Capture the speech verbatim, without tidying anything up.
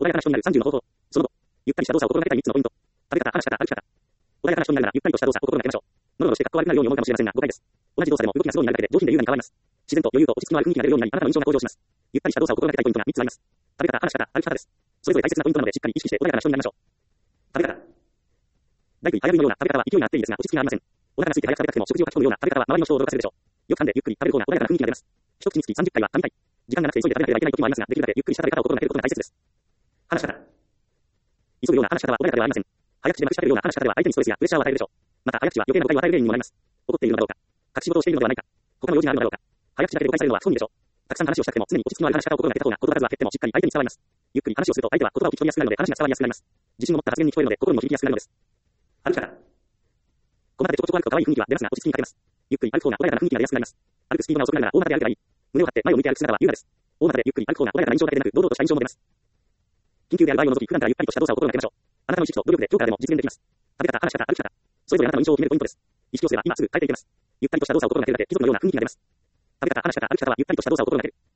穏やかな人になるさんじゅうの方法。その後、ゆったりした動作を心がけたいみっつのポイント。食べ方、話し方、歩き方。穏やかな人になるならゆったりとした動作を心がけましょう。ノロノロして格好悪くなるように思うかもしれませんが、誤解です。同じ動作でも動きがスローになるだけで上品で優雅に変わります。自然と余裕と落ち着きのある雰囲気が出るようになり、あなたの印象が向上します。ゆったりした動作を心がけたいポイントがみっつあります。食べ方、話し方、歩き方です。それぞれ大切なポイントなのでしっかり意識して穏やかな人になりましょう。食べ方。大食い、早食いのような食べ方は勢いがあっていいですが、落ち着きがありません。お腹が空いて早く食べたくても食事をかき込むような食べ方は周りの人を驚かせるでしょう。よく噛んでゆっくり食べる方が穏やかな雰囲気が出ます。一口につきさんじゅっかいは噛みたい。時間がなくて急いで食べなければいけない時もありますが、できるだけゆっくりした食べ方を心がけることが大切です。話し方。急ぐような話し方は穏やかではありません。早口でまくし立てるような話し方では相手にストレスやプレッシャーを与えるでしょう。また早口は余計な誤解を与える例にもなります。怒っているのだろうか。隠し事をしているのではないか。他の用事があるのだろうか。早口だけで誤解されるのは不本意でしょう。たくさん話をしたくても常に落ち着きのある話し方を心がけた方が言葉数は減ってもしっかり相手に伝わります。ゆっくり話をすると相手は言葉を聞き取りやすくなるので話が伝わりやすくなります。自信を持った発言に聞こえるので心にも響きやすくなるのです。歩き方。小股でちょこちょこ歩くと可愛い雰囲気は出ますが落ち着きに欠けます。ゆっくり歩く方が穏やかな雰囲気が出やすくなります。歩くスピードが遅くなるなら大股で歩けばいい。胸を張って前を向いて歩く姿は優雅です。大股でゆっくり歩く方が穏やかな印象だけでなく堂々とした印象も出ます。緊急である場合を除き普段からゆったりとした動作を心がけましょう。あなたの意識と努力で今日からでも実現できます。食べ方、話し方、歩き方。それぞれあなたの印象を決めるポイントです。意識をすれば今すぐ変えていけます。ゆったりとした動作を心がけるだけ貴族のような雰囲気が出ます。食べ方、話し方、歩き方はゆったりとした動作を心がける。